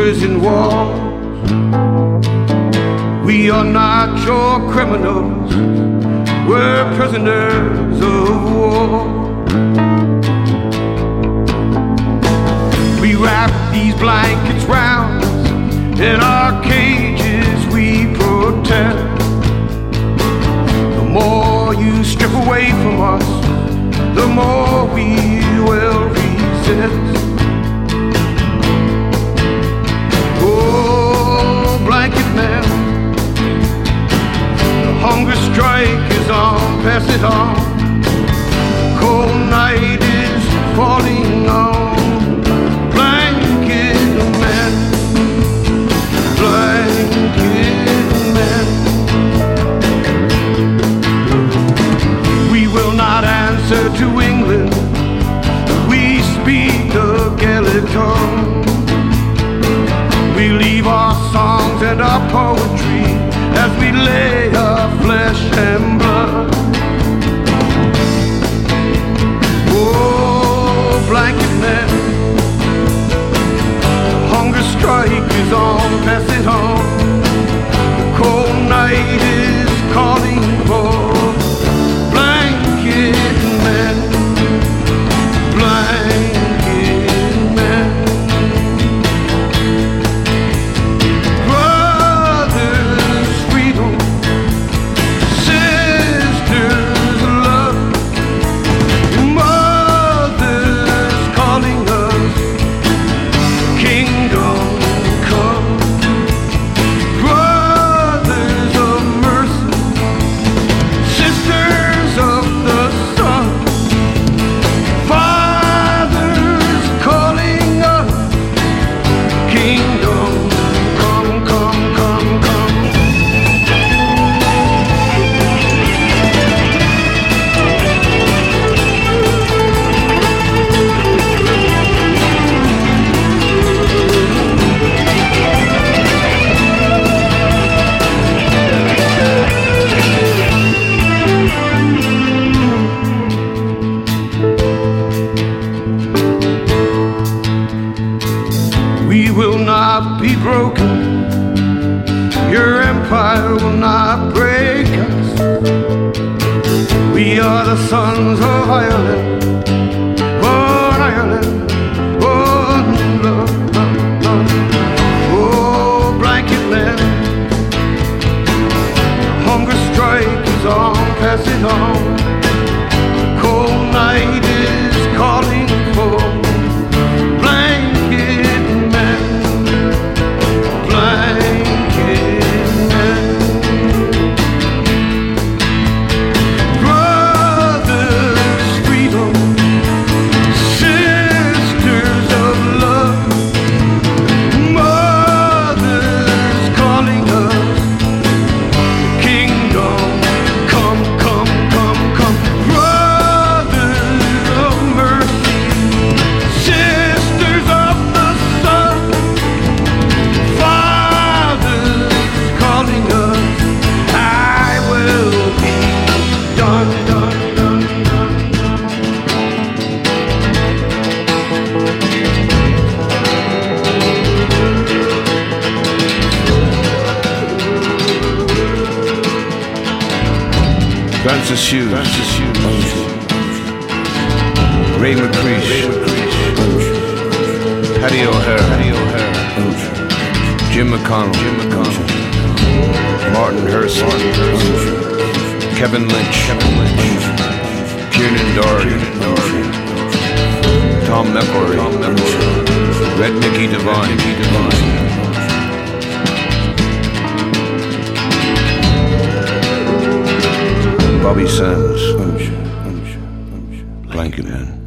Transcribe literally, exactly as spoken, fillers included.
prison walls. We are not your criminals, we're prisoners of war. We wrap these blankets round us, in our cages we protest. The more you strip away from us, the more we will resist. Oh, blanket man, the hunger strike is on, pass it on. Cold night is falling on. Blanket man, blanket man. We will not answer to England, we speak the Gaelic tongue. We leave our songs and our poetry as we lay our flesh and blood. Oh, blanket man, the hunger strike is on, pass it on. The cold night is calling for blanket man, blanket man. Brothers, freedom, sisters, love, mothers calling us, kingdom come. Brothers of mercy, sisters of the sun, fathers calling us, kingdom come, come, come, come. We will not be broken, your empire will not break us. We are the sons of Ireland, oh Ireland, oh love, love, love. Oh blanket man, the hunger strike is on, pass it on. The cold night is calling for blanket man, blanket man. Brothers, freedom, sisters of love, mothers calling us, kingdom come, come, come, come. Brothers of mercy, sisters of the sun, fathers calling us, I will be done, done, done, done, done. Francis Hughes, Francis Hughes, Ray McCreesh, Paddy O'Hara, Paddy O'Hara, Jim McConnell, Jim McConnell, Martin Hurst, Martin Hurst, Kevin Lynch, Kevin Lynch, Kiernan Doherty, Tom McElroy, Tom McElroy, Red Mickey Devine, Mickey Devine. Bobby Sands, Blanket Man.